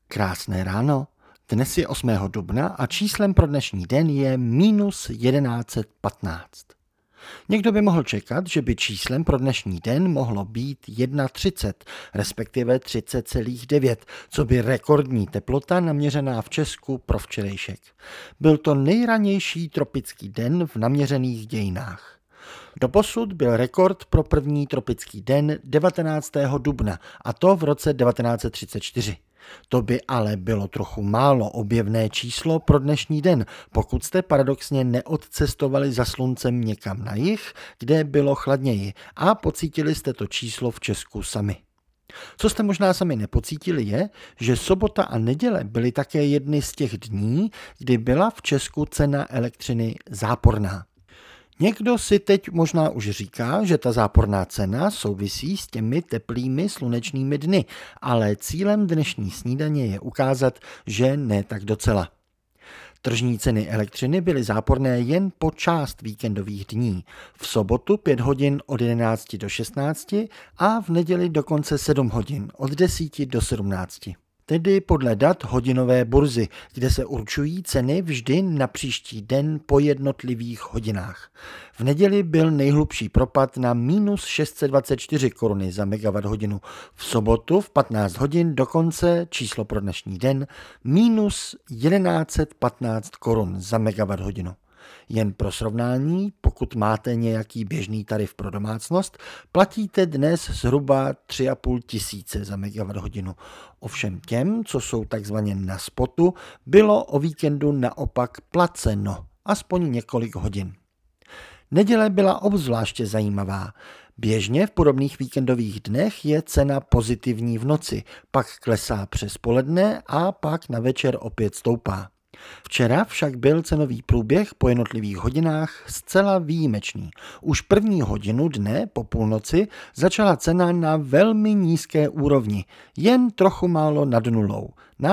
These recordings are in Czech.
Krásné ráno. Dnes je 8. dubna a číslem pro dnešní den je minus 1115. Někdo by mohl čekat, že by číslem pro dnešní den mohlo být 1,30, respektive 30,9, co by rekordní teplota naměřená v Česku pro včerejšek. Byl to nejranější tropický den v naměřených dějinách. Doposud byl rekord pro první tropický den 19. dubna, a to v roce 1934. To by ale bylo trochu málo objevné číslo pro dnešní den, pokud jste paradoxně neodcestovali za sluncem někam na jih, kde bylo chladněji a pocítili jste to číslo v Česku sami. Co jste možná sami nepocítili je, že sobota a neděle byly také jedny z těch dní, kdy byla v Česku cena elektřiny záporná. Někdo si teď možná už říká, že ta záporná cena souvisí s těmi teplými slunečnými dny, ale cílem dnešní snídaně je ukázat, že ne tak docela. Tržní ceny elektřiny byly záporné jen po část víkendových dní. V sobotu 5 hodin od 11 do 16 a v neděli dokonce 7 hodin od 10 do 17. Tedy podle dat hodinové burzy, kde se určují ceny vždy na příští den po jednotlivých hodinách. V neděli byl nejhlubší propad na minus 624 koruny za megawatt hodinu. V sobotu v 15 hodin dokonce číslo pro dnešní den minus 1115 korun za megawatt hodinu. Jen pro srovnání, pokud máte nějaký běžný tarif pro domácnost, platíte dnes zhruba 3,5 tisíce za megawatt hodinu. Ovšem těm, co jsou takzvaně na spotu, bylo o víkendu naopak placeno, aspoň několik hodin. Neděle byla obzvláště zajímavá. Běžně v podobných víkendových dnech je cena pozitivní v noci, pak klesá přes poledne a pak na večer opět stoupá. Včera však byl cenový průběh po jednotlivých hodinách zcela výjimečný. Už první hodinu dne po půlnoci začala cena na velmi nízké úrovni, jen trochu málo nad nulou, na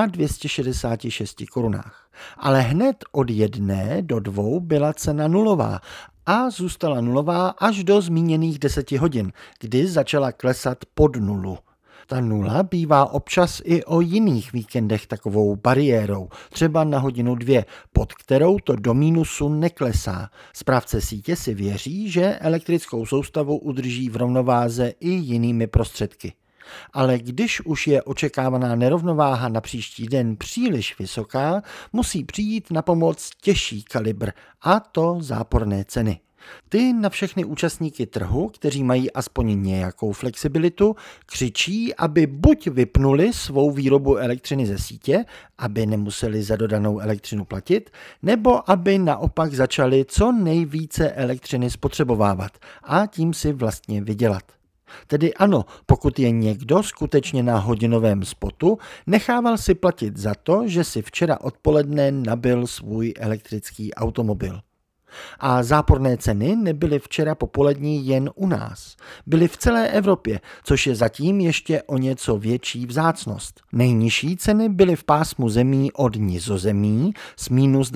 266 korunách. Ale hned od 1 do 2 byla cena nulová a zůstala nulová až do zmíněných 10 hodin, kdy začala klesat pod nulu. Ta nula bývá občas i o jiných víkendech takovou bariérou, třeba na 1:02, pod kterou to do mínusu neklesá. Správce sítě si věří, že elektrickou soustavu udrží v rovnováze i jinými prostředky. Ale když už je očekávaná nerovnováha na příští den příliš vysoká, musí přijít na pomoc těžší kalibr, a to záporné ceny. Ty na všechny účastníky trhu, kteří mají aspoň nějakou flexibilitu, křičí, aby buď vypnuli svou výrobu elektřiny ze sítě, aby nemuseli za dodanou elektřinu platit, nebo aby naopak začali co nejvíce elektřiny spotřebovávat a tím si vlastně vydělat. Tedy ano, pokud je někdo skutečně na hodinovém spotu, nechával si platit za to, že si včera odpoledne nabil svůj elektrický automobil. A záporné ceny nebyly včera popolední jen u nás. Byly v celé Evropě, což je zatím ještě o něco větší vzácnost. Nejnižší ceny byly v pásmu zemí od Nizozemí s minus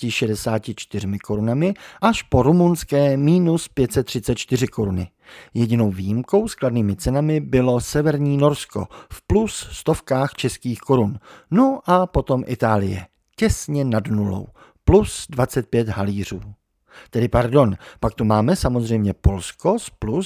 1264 korunami až po rumunské minus 534 koruny. Jedinou výjimkou s kladnými cenami bylo severní Norsko v plus stovkách českých korun. No a potom Itálie, těsně nad nulou, plus 25 halířů. Tedy pardon, pak tu máme samozřejmě Polsko s plus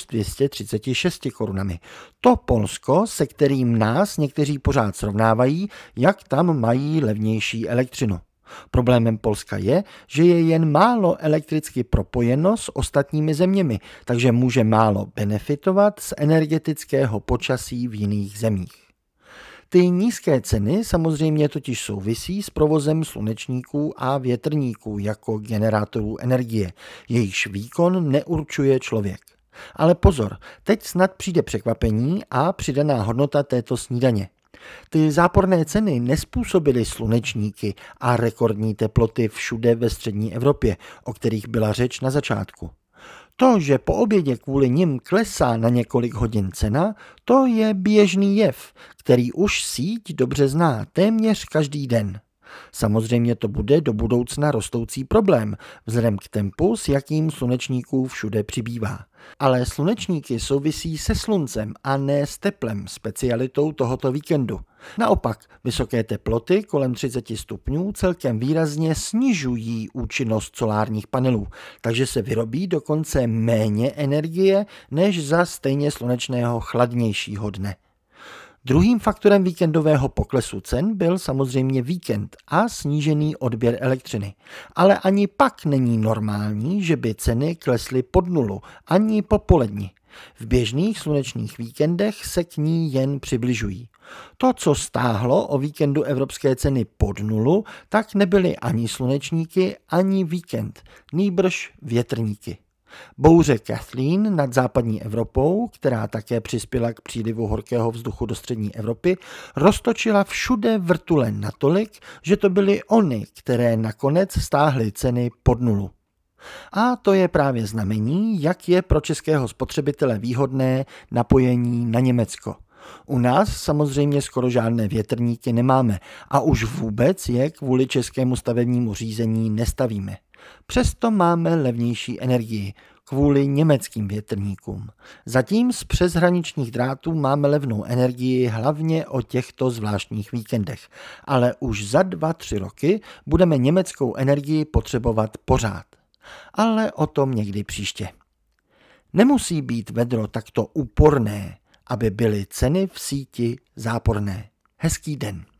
236 korunami. To Polsko, se kterým nás někteří pořád srovnávají, jak tam mají levnější elektřinu. Problémem Polska je, že je jen málo elektricky propojeno s ostatními zeměmi, takže může málo benefitovat z energetického počasí v jiných zemích. Ty nízké ceny samozřejmě totiž souvisí s provozem slunečníků a větrníků jako generátorů energie. Jejichž výkon neurčuje člověk. Ale pozor, teď snad přijde překvapení a přidaná hodnota této snídaně. Ty záporné ceny nezpůsobily slunečníky a rekordní teploty všude ve střední Evropě, o kterých byla řeč na začátku. To, že po obědě kvůli nim klesá na několik hodin cena, to je běžný jev, který už síť dobře zná téměř každý den. Samozřejmě to bude do budoucna rostoucí problém, vzhledem k tempu, s jakým slunečníků všude přibývá. Ale slunečníky souvisí se sluncem a ne s teplem, specialitou tohoto víkendu. Naopak, vysoké teploty kolem 30 stupňů celkem výrazně snižují účinnost solárních panelů, takže se vyrobí dokonce méně energie než za stejně slunečného chladnějšího dne. Druhým faktorem víkendového poklesu cen byl samozřejmě víkend a snížený odběr elektřiny. Ale ani pak není normální, že by ceny klesly pod nulu, ani po poledni. V běžných slunečných víkendech se k ní jen přibližují. To, co stáhlo o víkendu evropské ceny pod nulu, tak nebyly ani slunečníky, ani víkend, nýbrž větrníky. Bouře Kathleen nad západní Evropou, která také přispěla k přílivu horkého vzduchu do střední Evropy, roztočila všude vrtule natolik, že to byly ony, které nakonec stáhly ceny pod nulu. A to je právě znamení, jak je pro českého spotřebitele výhodné napojení na Německo. U nás samozřejmě skoro žádné větrníky nemáme a už vůbec je kvůli českému stavebnímu řízení nestavíme. Přesto máme levnější energii kvůli německým větrníkům. Zatím z přeshraničních drátů máme levnou energii hlavně o těchto zvláštních víkendech, ale už za 2-3 roky budeme německou energii potřebovat pořád. Ale o tom někdy příště. Nemusí být vedro takto úporné, aby byly ceny v síti záporné. Hezký den.